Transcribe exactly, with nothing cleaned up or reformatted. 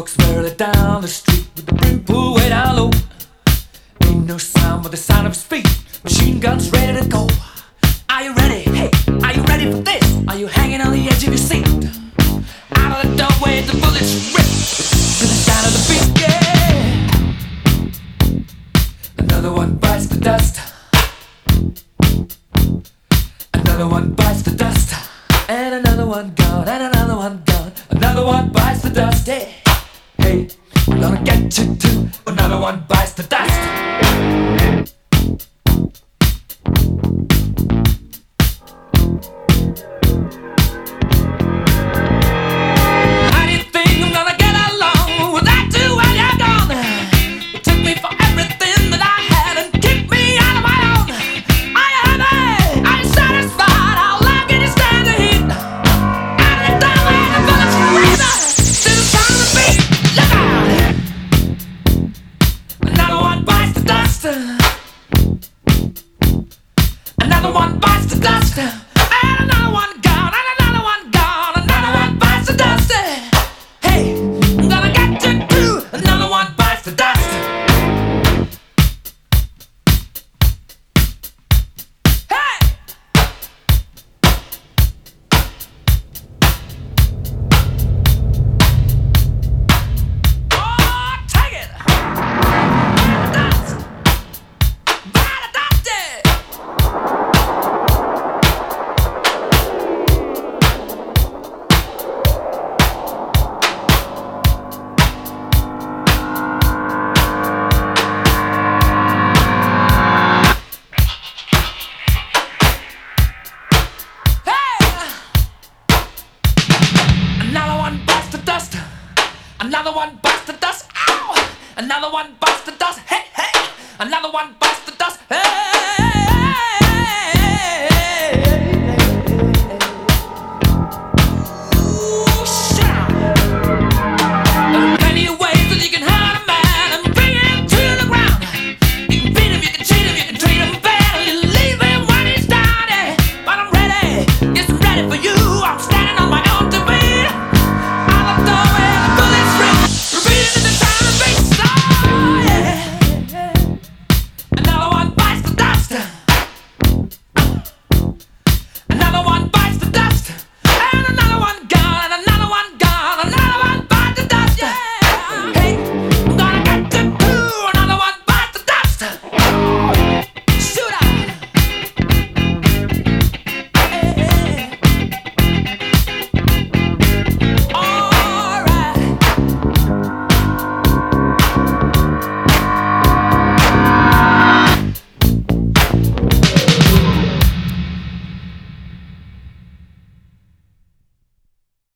walks merrily down the street with the brim pulled way down low. Ain't no sound but the sound of his feet. Machine guns ready to go. Are you ready? Hey, are you ready for this? Are you hanging on the edge of your seat? Out of the doorway, the bullets rip to the sound of the beat. Yeah. Another one bites the dust. Another one bites the dust. And another one gone. And another one gone. Another one bites the dust. Hey, hey, we're gonna get you too. Another one bites the dust. Another one bites the dust, and another one gone, and another one gone, another one bites the dust. Hey, I'm gonna get you too. Another one bites the dust. Hey, oh, take it. Dust. Bite the dust. Another one bites the dust. Ow! Another one bites the dust. Hey, hey! Another one bites the dust. Hey!